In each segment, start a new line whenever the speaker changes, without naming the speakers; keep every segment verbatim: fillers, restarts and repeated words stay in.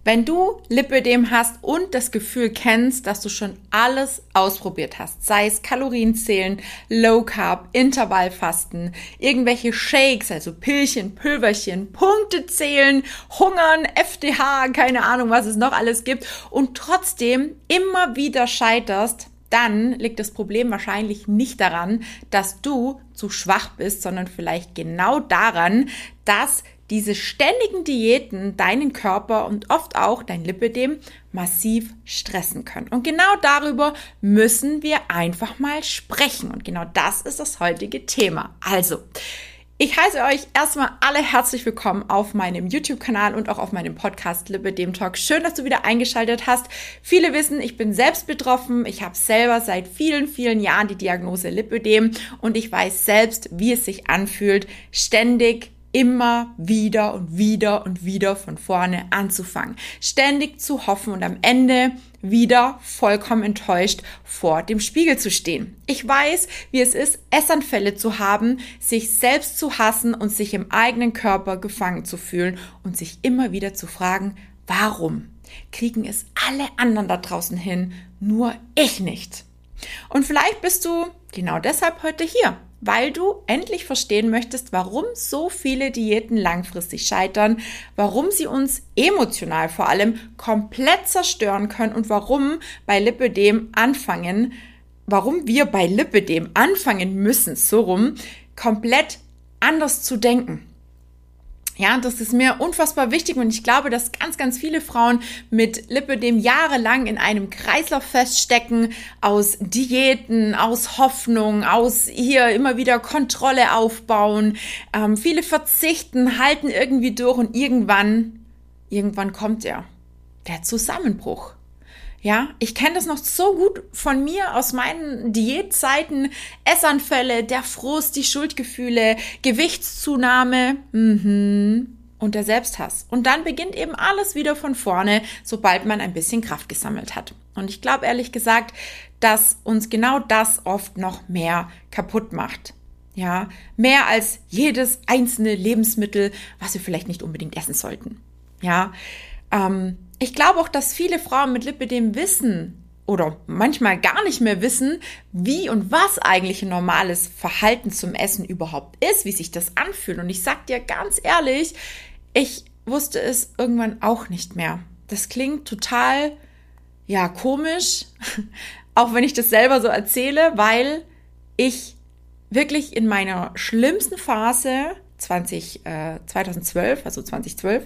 Wenn du Lipödem hast und das Gefühl kennst, dass du schon alles ausprobiert hast, sei es Kalorienzählen, Low Carb, Intervallfasten, irgendwelche Shakes, also Pillchen, Pülverchen, Punkte zählen, Hungern, F D H, keine Ahnung, was es noch alles gibt und trotzdem immer wieder scheiterst, dann liegt das Problem wahrscheinlich nicht daran, dass du zu schwach bist, sondern vielleicht genau daran, dass diese ständigen Diäten deinen Körper und oft auch dein Lipödem massiv stressen können. Und genau darüber müssen wir einfach mal sprechen. Und genau das ist das heutige Thema. Also, ich heiße euch erstmal alle herzlich willkommen auf meinem YouTube-Kanal und auch auf meinem Podcast Lipödem Talk. Schön, dass du wieder eingeschaltet hast. Viele wissen, ich bin selbst betroffen. Ich habe selber seit vielen, vielen Jahren die Diagnose Lipödem und ich weiß selbst, wie es sich anfühlt, ständig immer wieder und wieder und wieder von vorne anzufangen. Ständig zu hoffen und am Ende wieder vollkommen enttäuscht vor dem Spiegel zu stehen. Ich weiß, wie es ist, Essanfälle zu haben, sich selbst zu hassen und sich im eigenen Körper gefangen zu fühlen und sich immer wieder zu fragen, warum kriegen es alle anderen da draußen hin, nur ich nicht? Und vielleicht bist du genau deshalb heute hier, weil du endlich verstehen möchtest, warum so viele Diäten langfristig scheitern, warum sie uns emotional vor allem komplett zerstören können und warum bei Lipödem anfangen, warum wir bei Lipödem anfangen müssen, so rum, komplett anders zu denken. Ja, das ist mir unfassbar wichtig und ich glaube, dass ganz, ganz viele Frauen mit Lipödem jahrelang in einem Kreislauf feststecken aus Diäten, aus Hoffnung, aus hier immer wieder Kontrolle aufbauen. Ähm, viele verzichten, halten irgendwie durch und irgendwann, irgendwann kommt er, der Zusammenbruch. Ja, ich kenne das noch so gut von mir aus meinen Diätzeiten, Essanfälle, der Frust, die Schuldgefühle, Gewichtszunahme mhm, und der Selbsthass. Und dann beginnt eben alles wieder von vorne, sobald man ein bisschen Kraft gesammelt hat. Und ich glaube ehrlich gesagt, dass uns genau das oft noch mehr kaputt macht. Ja, mehr als jedes einzelne Lebensmittel, was wir vielleicht nicht unbedingt essen sollten. Ja, ähm, Ich glaube auch, dass viele Frauen mit Lipödem wissen oder manchmal gar nicht mehr wissen, wie und was eigentlich ein normales Verhalten zum Essen überhaupt ist, wie sich das anfühlt. Und ich sag dir ganz ehrlich, ich wusste es irgendwann auch nicht mehr. Das klingt total, ja, komisch, auch wenn ich das selber so erzähle, weil ich wirklich in meiner schlimmsten Phase zwanzig, äh, zweitausendzwölf, also zweitausendzwölf,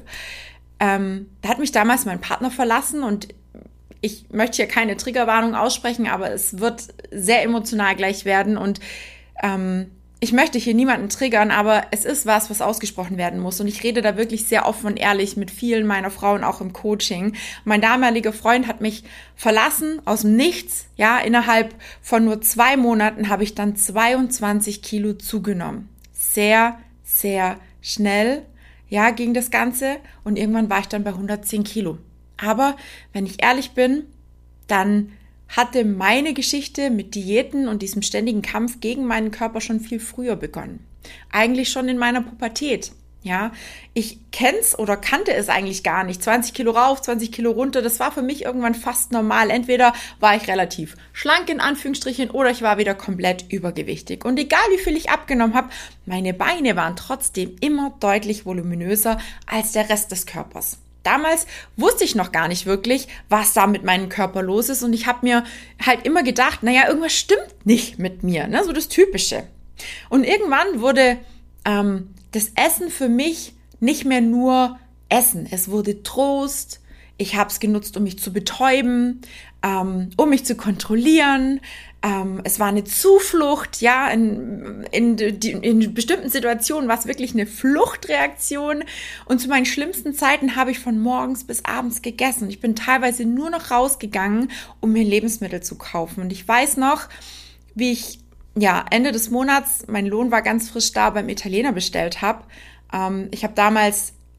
Ähm, da hat mich damals mein Partner verlassen und ich möchte hier keine Triggerwarnung aussprechen, aber es wird sehr emotional gleich werden und ähm, ich möchte hier niemanden triggern, aber es ist was, was ausgesprochen werden muss und ich rede da wirklich sehr offen und ehrlich mit vielen meiner Frauen, auch im Coaching. Mein damaliger Freund hat mich verlassen aus dem Nichts, ja, innerhalb von nur zwei Monaten habe ich dann zweiundzwanzig Kilo zugenommen. Sehr, sehr schnell. Ja, ging das Ganze und irgendwann war ich dann bei hundertzehn Kilo. Aber wenn ich ehrlich bin, dann hatte meine Geschichte mit Diäten und diesem ständigen Kampf gegen meinen Körper schon viel früher begonnen. Eigentlich schon in meiner Pubertät. Ja, ich kenn's oder kannte es eigentlich gar nicht. zwanzig Kilo rauf, zwanzig Kilo runter, das war für mich irgendwann fast normal. Entweder war ich relativ schlank in Anführungsstrichen oder ich war wieder komplett übergewichtig. Und egal wie viel ich abgenommen habe, meine Beine waren trotzdem immer deutlich voluminöser als der Rest des Körpers. Damals wusste ich noch gar nicht wirklich, was da mit meinem Körper los ist und ich habe mir halt immer gedacht, naja, irgendwas stimmt nicht mit mir, ne? So das Typische. Und irgendwann wurde ähm, das Essen für mich nicht mehr nur Essen. Es wurde Trost. Ich habe es genutzt, um mich zu betäuben, ähm, um mich zu kontrollieren. Ähm, es war eine Zuflucht, ja, in, in, in, in bestimmten Situationen war es wirklich eine Fluchtreaktion. Und zu meinen schlimmsten Zeiten habe ich von morgens bis abends gegessen. Ich bin teilweise nur noch rausgegangen, um mir Lebensmittel zu kaufen. Und ich weiß noch, wie ich ja, Ende des Monats, mein Lohn war ganz frisch da, beim Italiener bestellt habe. Ähm, ich habe damals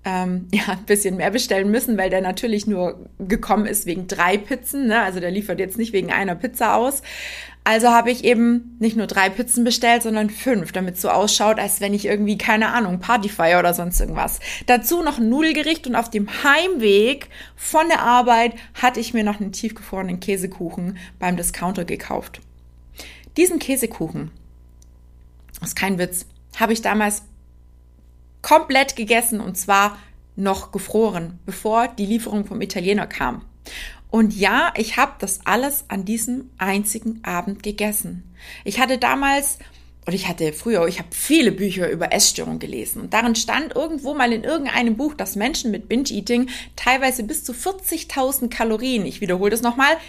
ähm, ja, ein bisschen mehr bestellen müssen, weil der natürlich nur gekommen ist wegen drei Pizzen, ne? Also der liefert jetzt nicht wegen einer Pizza aus. Also habe ich eben nicht nur drei Pizzen bestellt, sondern fünf, damit es so ausschaut, als wenn ich irgendwie, keine Ahnung, Party feiere oder sonst irgendwas. Dazu noch ein Nudelgericht und auf dem Heimweg von der Arbeit hatte ich mir noch einen tiefgefrorenen Käsekuchen beim Discounter gekauft. Diesen Käsekuchen, das ist kein Witz, habe ich damals komplett gegessen und zwar noch gefroren, bevor die Lieferung vom Italiener kam. Und ja, ich habe das alles an diesem einzigen Abend gegessen. Ich hatte damals, oder ich hatte früher, ich habe viele Bücher über Essstörungen gelesen. Und darin stand irgendwo mal in irgendeinem Buch, dass Menschen mit Binge-Eating teilweise bis zu vierzigtausend Kalorien, ich wiederhole das nochmal,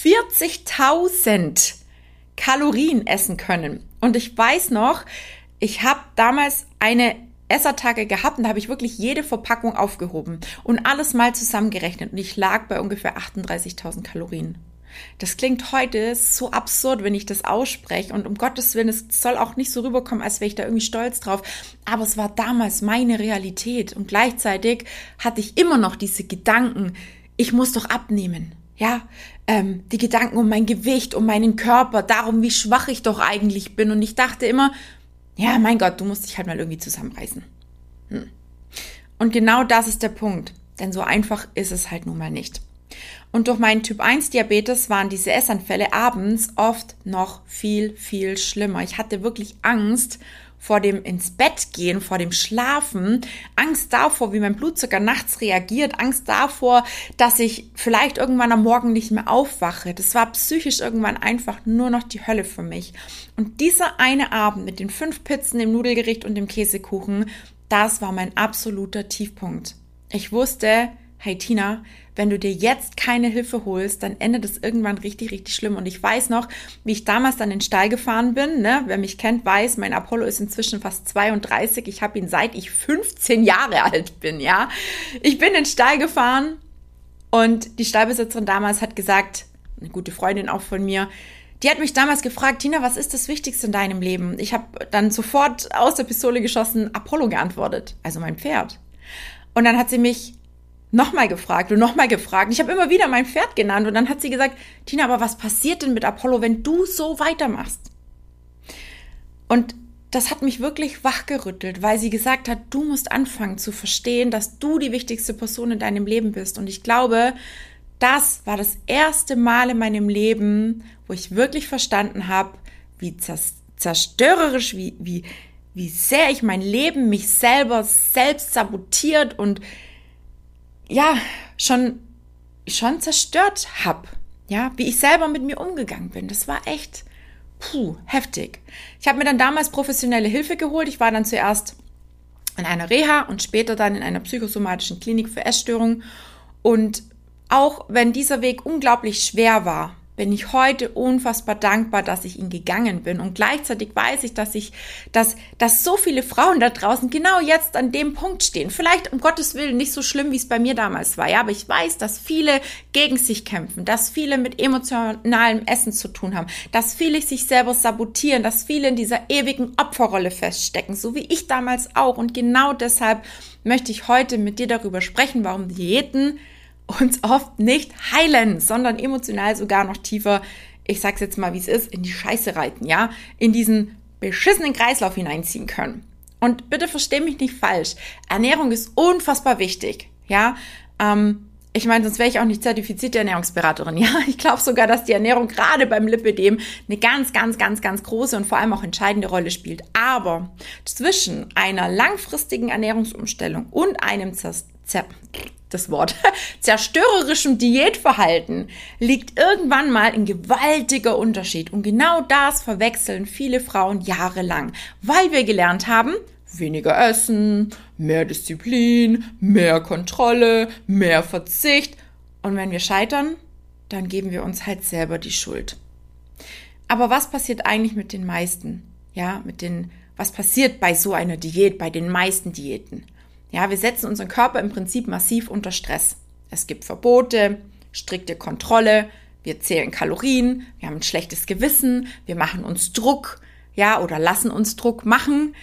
vierzigtausend Kalorien essen können. Und ich weiß noch, ich habe damals eine Essertage gehabt und da habe ich wirklich jede Verpackung aufgehoben und alles mal zusammengerechnet und ich lag bei ungefähr achtunddreißigtausend Kalorien. Das klingt heute so absurd, wenn ich das ausspreche und um Gottes Willen, es soll auch nicht so rüberkommen, als wäre ich da irgendwie stolz drauf, aber es war damals meine Realität und gleichzeitig hatte ich immer noch diese Gedanken, ich muss doch abnehmen. Ja, ähm, die Gedanken um mein Gewicht, um meinen Körper, darum, wie schwach ich doch eigentlich bin und ich dachte immer, ja, mein Gott, du musst dich halt mal irgendwie zusammenreißen. Hm. Und genau das ist der Punkt, denn so einfach ist es halt nun mal nicht. Und durch meinen Typ eins Diabetes waren diese Essanfälle abends oft noch viel, viel schlimmer. Ich hatte wirklich Angst vor dem ins Bett gehen, vor dem Schlafen, Angst davor, wie mein Blutzucker nachts reagiert, Angst davor, dass ich vielleicht irgendwann am Morgen nicht mehr aufwache. Das war psychisch irgendwann einfach nur noch die Hölle für mich. Und dieser eine Abend mit den fünf Pizzen, dem Nudelgericht und dem Käsekuchen, das war mein absoluter Tiefpunkt. Ich wusste, hey Tina, wenn du dir jetzt keine Hilfe holst, dann endet es irgendwann richtig, richtig schlimm. Und ich weiß noch, wie ich damals dann in den Stall gefahren bin. Ne? Wer mich kennt, weiß, mein Apollo ist inzwischen fast zweiunddreißig. Ich habe ihn seit ich fünfzehn Jahre alt bin. Ja, ich bin in den Stall gefahren und die Stallbesitzerin damals hat gesagt, eine gute Freundin auch von mir, die hat mich damals gefragt, Tina, was ist das Wichtigste in deinem Leben? Ich habe dann sofort aus der Pistole geschossen, Apollo geantwortet, also mein Pferd. Und dann hat sie mich nochmal gefragt und nochmal gefragt. Ich habe immer wieder mein Pferd genannt und dann hat sie gesagt, Tina, aber was passiert denn mit Apollo, wenn du so weitermachst? Und das hat mich wirklich wachgerüttelt, weil sie gesagt hat, du musst anfangen zu verstehen, dass du die wichtigste Person in deinem Leben bist. Und ich glaube, das war das erste Mal in meinem Leben, wo ich wirklich verstanden habe, wie zerstörerisch, wie, wie, wie sehr ich mein Leben, mich selber selbst sabotiert und ja, schon, schon zerstört habe, ja, wie ich selber mit mir umgegangen bin. Das war echt, puh, heftig. Ich habe mir dann damals professionelle Hilfe geholt. Ich war dann zuerst in einer Reha und später dann in einer psychosomatischen Klinik für Essstörungen. Und auch wenn dieser Weg unglaublich schwer war, bin ich heute unfassbar dankbar, dass ich ihn gegangen bin. Und gleichzeitig weiß ich, dass ich, dass, dass so viele Frauen da draußen genau jetzt an dem Punkt stehen. Vielleicht um Gottes Willen nicht so schlimm, wie es bei mir damals war. Ja, aber ich weiß, dass viele gegen sich kämpfen, dass viele mit emotionalem Essen zu tun haben, dass viele sich selber sabotieren, dass viele in dieser ewigen Opferrolle feststecken, so wie ich damals auch. Und genau deshalb möchte ich heute mit dir darüber sprechen, warum Diäten uns oft nicht heilen, sondern emotional sogar noch tiefer, ich sag's jetzt mal, wie es ist, in die Scheiße reiten, ja, in diesen beschissenen Kreislauf hineinziehen können. Und bitte versteh mich nicht falsch, Ernährung ist unfassbar wichtig, ja, ähm, ich meine, sonst wäre ich auch nicht zertifizierte Ernährungsberaterin, ja, ich glaube sogar, dass die Ernährung gerade beim Lipödem eine ganz, ganz, ganz, ganz große und vor allem auch entscheidende Rolle spielt, aber zwischen einer langfristigen Ernährungsumstellung und einem Zer- Zer- das Wort, zerstörerischem Diätverhalten liegt irgendwann mal ein gewaltiger Unterschied. Und genau das verwechseln viele Frauen jahrelang, weil wir gelernt haben, weniger essen, mehr Disziplin, mehr Kontrolle, mehr Verzicht. Und wenn wir scheitern, dann geben wir uns halt selber die Schuld. Aber was passiert eigentlich mit den meisten? Ja, mit den, was passiert bei so einer Diät, bei den meisten Diäten? Ja, wir setzen unseren Körper im Prinzip massiv unter Stress. Es gibt Verbote, strikte Kontrolle, wir zählen Kalorien, wir haben ein schlechtes Gewissen, wir machen uns Druck, ja, oder lassen uns Druck machen.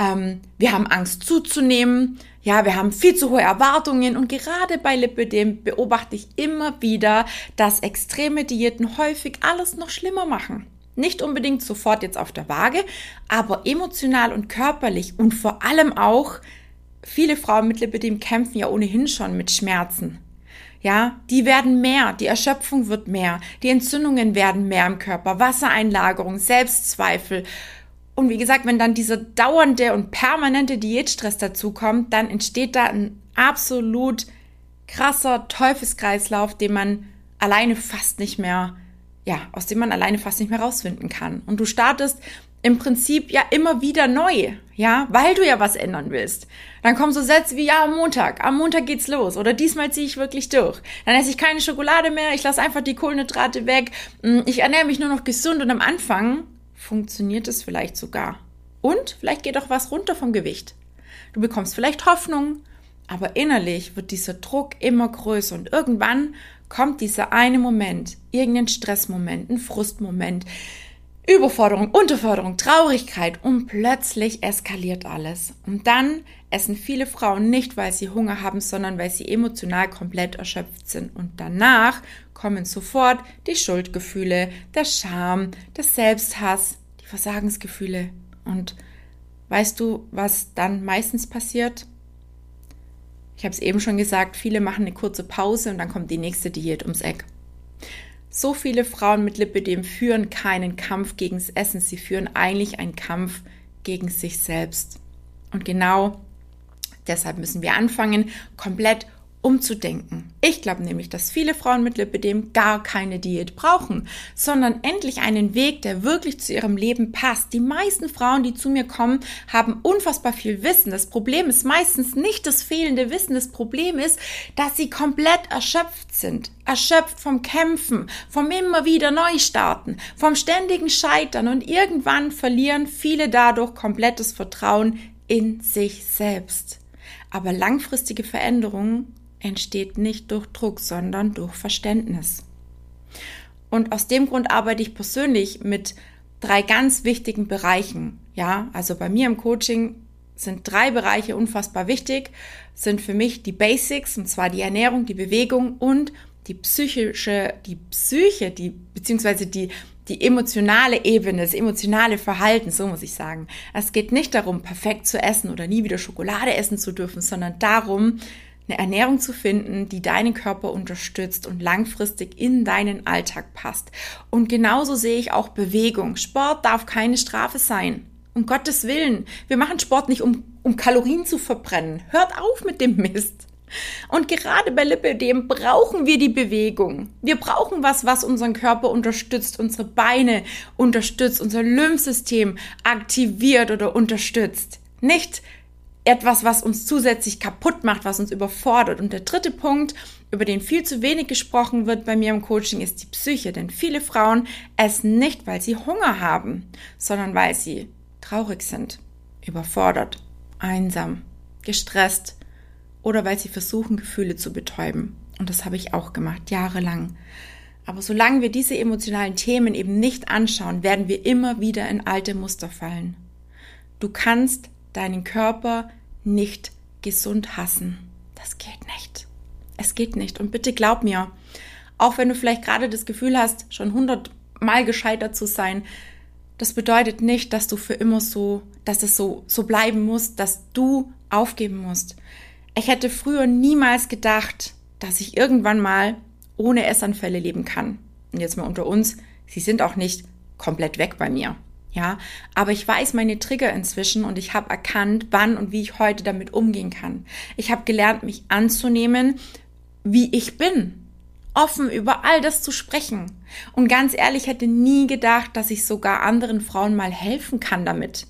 ähm, wir haben Angst zuzunehmen, ja, wir haben viel zu hohe Erwartungen und gerade bei Lipödem beobachte ich immer wieder, dass extreme Diäten häufig alles noch schlimmer machen. Nicht unbedingt sofort jetzt auf der Waage, aber emotional und körperlich und vor allem auch, viele Frauen mit Lipödem kämpfen ja ohnehin schon mit Schmerzen. Ja, die werden mehr, die Erschöpfung wird mehr, die Entzündungen werden mehr im Körper, Wassereinlagerung, Selbstzweifel. Und wie gesagt, wenn dann dieser dauernde und permanente Diätstress dazukommt, dann entsteht da ein absolut krasser Teufelskreislauf, den man alleine fast nicht mehr, ja, aus dem man alleine fast nicht mehr rausfinden kann. Und du startest im Prinzip ja immer wieder neu, ja, weil du ja was ändern willst. Dann kommen so Sätze wie, ja, am Montag, am Montag geht's los oder diesmal ziehe ich wirklich durch. Dann esse ich keine Schokolade mehr, ich lasse einfach die Kohlenhydrate weg, ich ernähre mich nur noch gesund und am Anfang funktioniert es vielleicht sogar. Und vielleicht geht auch was runter vom Gewicht. Du bekommst vielleicht Hoffnung, aber innerlich wird dieser Druck immer größer und irgendwann kommt dieser eine Moment, irgendein Stressmoment, ein Frustmoment, Überforderung, Unterforderung, Traurigkeit und plötzlich eskaliert alles. Und dann essen viele Frauen nicht, weil sie Hunger haben, sondern weil sie emotional komplett erschöpft sind. Und danach kommen sofort die Schuldgefühle, der Scham, der Selbsthass, die Versagensgefühle. Und weißt du, was dann meistens passiert? Ich habe es eben schon gesagt, viele machen eine kurze Pause und dann kommt die nächste Diät ums Eck. So viele Frauen mit Lipödem führen keinen Kampf gegens Essen, sie führen eigentlich einen Kampf gegen sich selbst. Und genau deshalb müssen wir anfangen, komplett umzudenken. Ich glaube nämlich, dass viele Frauen mit Lipödem gar keine Diät brauchen, sondern endlich einen Weg, der wirklich zu ihrem Leben passt. Die meisten Frauen, die zu mir kommen, haben unfassbar viel Wissen. Das Problem ist meistens nicht das fehlende Wissen. Das Problem ist, dass sie komplett erschöpft sind. Erschöpft vom Kämpfen, vom immer wieder Neustarten, vom ständigen Scheitern und irgendwann verlieren viele dadurch komplettes Vertrauen in sich selbst. Aber langfristige Veränderungen entsteht nicht durch Druck, sondern durch Verständnis. Und aus dem Grund arbeite ich persönlich mit drei ganz wichtigen Bereichen. Ja, also bei mir im Coaching sind drei Bereiche unfassbar wichtig, sind für mich die Basics, und zwar die Ernährung, die Bewegung und die psychische, die Psyche, die, beziehungsweise die, die emotionale Ebene, das emotionale Verhalten, so muss ich sagen. Es geht nicht darum, perfekt zu essen oder nie wieder Schokolade essen zu dürfen, sondern darum, eine Ernährung zu finden, die deinen Körper unterstützt und langfristig in deinen Alltag passt. Und genauso sehe ich auch Bewegung. Sport darf keine Strafe sein. Um Gottes Willen. Wir machen Sport nicht, um, um Kalorien zu verbrennen. Hört auf mit dem Mist. Und gerade bei Lipödem brauchen wir die Bewegung. Wir brauchen was, was unseren Körper unterstützt, unsere Beine unterstützt, unser Lymphsystem aktiviert oder unterstützt. Nicht etwas, was uns zusätzlich kaputt macht, was uns überfordert. Und der dritte Punkt, über den viel zu wenig gesprochen wird bei mir im Coaching, ist die Psyche. Denn viele Frauen essen nicht, weil sie Hunger haben, sondern weil sie traurig sind, überfordert, einsam, gestresst oder weil sie versuchen, Gefühle zu betäuben. Und das habe ich auch gemacht, jahrelang. Aber solange wir diese emotionalen Themen eben nicht anschauen, werden wir immer wieder in alte Muster fallen. Du kannst deinen Körper nicht gesund hassen. Das geht nicht. Es geht nicht. Und bitte glaub mir, auch wenn du vielleicht gerade das Gefühl hast, schon hundertmal gescheitert zu sein, das bedeutet nicht, dass du für immer so, dass es so, so bleiben muss, dass du aufgeben musst. Ich hätte früher niemals gedacht, dass ich irgendwann mal ohne Essanfälle leben kann. Und jetzt mal unter uns, sie sind auch nicht komplett weg bei mir. Ja, aber ich weiß meine Trigger inzwischen und ich habe erkannt, wann und wie ich heute damit umgehen kann. Ich habe gelernt, mich anzunehmen, wie ich bin. Offen über all das zu sprechen. Und ganz ehrlich, hätte nie gedacht, dass ich sogar anderen Frauen mal helfen kann damit.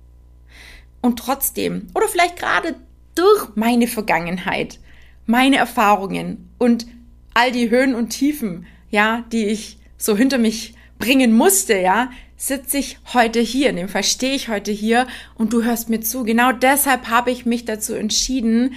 Und trotzdem, oder vielleicht gerade durch meine Vergangenheit, meine Erfahrungen und all die Höhen und Tiefen, ja, die ich so hinter mich bringen musste, ja, sitze ich heute hier, in dem Fall stehe ich heute hier und du hörst mir zu. Genau deshalb habe ich mich dazu entschieden,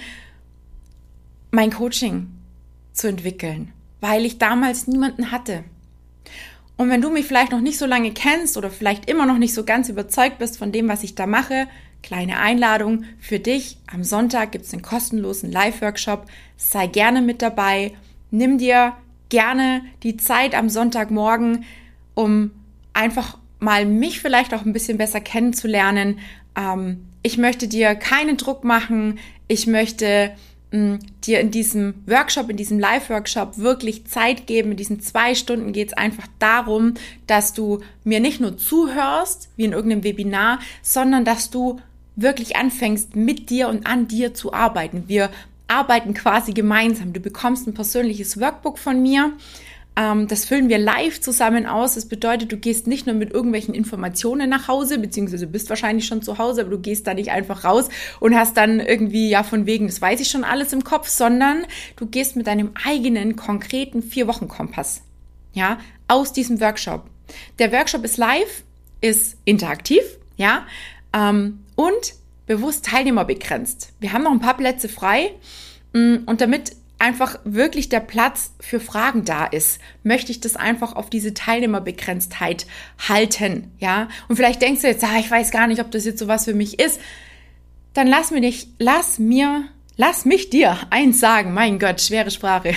mein Coaching zu entwickeln, weil ich damals niemanden hatte. Und wenn du mich vielleicht noch nicht so lange kennst oder vielleicht immer noch nicht so ganz überzeugt bist von dem, was ich da mache, kleine Einladung für dich. Am Sonntag gibt es einen kostenlosen Live-Workshop. Sei gerne mit dabei. Nimm dir gerne die Zeit am Sonntagmorgen, um einfach mal mich vielleicht auch ein bisschen besser kennenzulernen. Ähm, ich möchte dir keinen Druck machen. Ich möchte mh, dir in diesem Workshop, in diesem Live-Workshop wirklich Zeit geben. In diesen zwei Stunden geht es einfach darum, dass du mir nicht nur zuhörst, wie in irgendeinem Webinar, sondern dass du wirklich anfängst, mit dir und an dir zu arbeiten. Wir arbeiten quasi gemeinsam. Du bekommst ein persönliches Workbook von mir. Ähm, das füllen wir live zusammen aus. Das bedeutet, du gehst nicht nur mit irgendwelchen Informationen nach Hause, beziehungsweise du bist wahrscheinlich schon zu Hause, aber du gehst da nicht einfach raus und hast dann irgendwie, ja, von wegen, das weiß ich schon alles im Kopf, sondern du gehst mit deinem eigenen, konkreten Vier-Wochen-Kompass, ja, aus diesem Workshop. Der Workshop ist live, ist interaktiv, ja, ähm, und bewusst teilnehmerbegrenzt. Wir haben noch ein paar Plätze frei und damit einfach wirklich der Platz für Fragen da ist, möchte ich das einfach auf diese Teilnehmerbegrenztheit halten, ja. Und vielleicht denkst du jetzt, ah, ich weiß gar nicht, ob das jetzt sowas für mich ist. Dann lass mir nicht, lass mir, lass mich dir eins sagen. Mein Gott, schwere Sprache.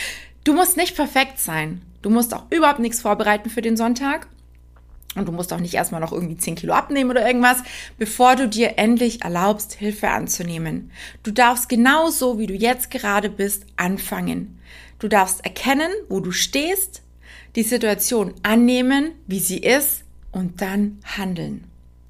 Du musst nicht perfekt sein. Du musst auch überhaupt nichts vorbereiten für den Sonntag. Und du musst auch nicht erstmal noch irgendwie zehn Kilo abnehmen oder irgendwas, bevor du dir endlich erlaubst, Hilfe anzunehmen. Du darfst genauso, wie du jetzt gerade bist, anfangen. Du darfst erkennen, wo du stehst, die Situation annehmen, wie sie ist und dann handeln.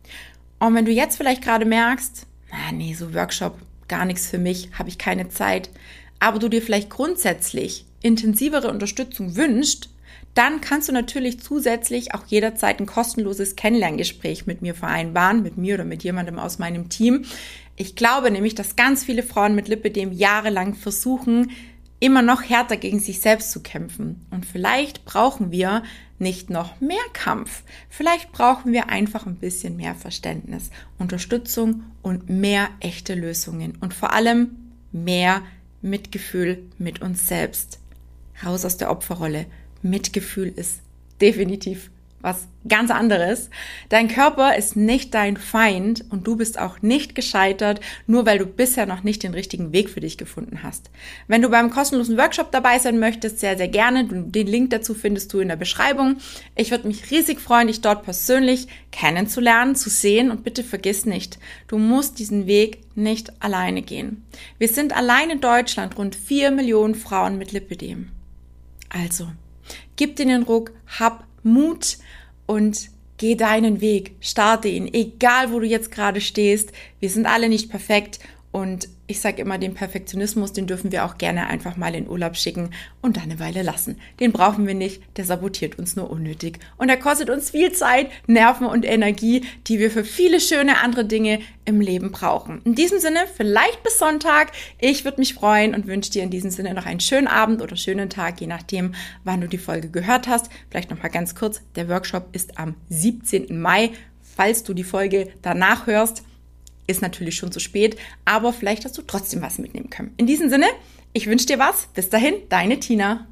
Und wenn du jetzt vielleicht gerade merkst, na nee, so Workshop, gar nichts für mich, habe ich keine Zeit, aber du dir vielleicht grundsätzlich intensivere Unterstützung wünschst, dann kannst du natürlich zusätzlich auch jederzeit ein kostenloses Kennenlerngespräch mit mir vereinbaren, mit mir oder mit jemandem aus meinem Team. Ich glaube nämlich, dass ganz viele Frauen mit Lipödem jahrelang versuchen, immer noch härter gegen sich selbst zu kämpfen. Und vielleicht brauchen wir nicht noch mehr Kampf. Vielleicht brauchen wir einfach ein bisschen mehr Verständnis, Unterstützung und mehr echte Lösungen. Und vor allem mehr Mitgefühl mit uns selbst. Raus aus der Opferrolle. Mitgefühl ist definitiv was ganz anderes. Dein Körper ist nicht dein Feind und du bist auch nicht gescheitert, nur weil du bisher noch nicht den richtigen Weg für dich gefunden hast. Wenn du beim kostenlosen Workshop dabei sein möchtest, sehr, sehr gerne. Den Link dazu findest du in der Beschreibung. Ich würde mich riesig freuen, dich dort persönlich kennenzulernen, zu sehen und bitte vergiss nicht, du musst diesen Weg nicht alleine gehen. Wir sind allein in Deutschland rund vier Millionen Frauen mit Lipödem. Also, gib dir den Ruck, hab Mut und geh deinen Weg, starte ihn, egal wo du jetzt gerade stehst. Wir sind alle nicht perfekt und ich sage immer, den Perfektionismus, den dürfen wir auch gerne einfach mal in Urlaub schicken und dann eine Weile lassen. Den brauchen wir nicht, der sabotiert uns nur unnötig. Und der kostet uns viel Zeit, Nerven und Energie, die wir für viele schöne andere Dinge im Leben brauchen. In diesem Sinne, vielleicht bis Sonntag. Ich würde mich freuen und wünsche dir in diesem Sinne noch einen schönen Abend oder schönen Tag, je nachdem, wann du die Folge gehört hast. Vielleicht noch mal ganz kurz, der Workshop ist am siebzehnten Mai. Falls du die Folge danach hörst, ist natürlich schon zu spät, aber vielleicht hast du trotzdem was mitnehmen können. In diesem Sinne, ich wünsche dir was. Bis dahin, deine Tina.